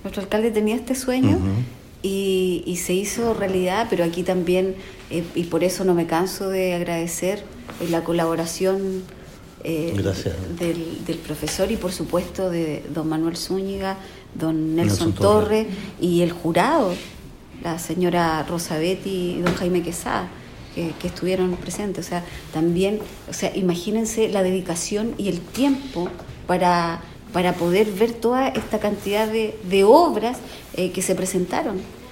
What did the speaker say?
Nuestro alcalde tenía este sueño. Ujú. Y se hizo realidad, pero aquí también, y por eso no me canso de agradecer la colaboración Gracias. del profesor y por supuesto de don Manuel Zúñiga, don Nelson Nelson Torres y el jurado, la señora Rosa Betty y don Jaime Quesada, que estuvieron presentes. O sea, también, imagínense la dedicación y el tiempo para poder ver toda esta cantidad de obras que se presentaron.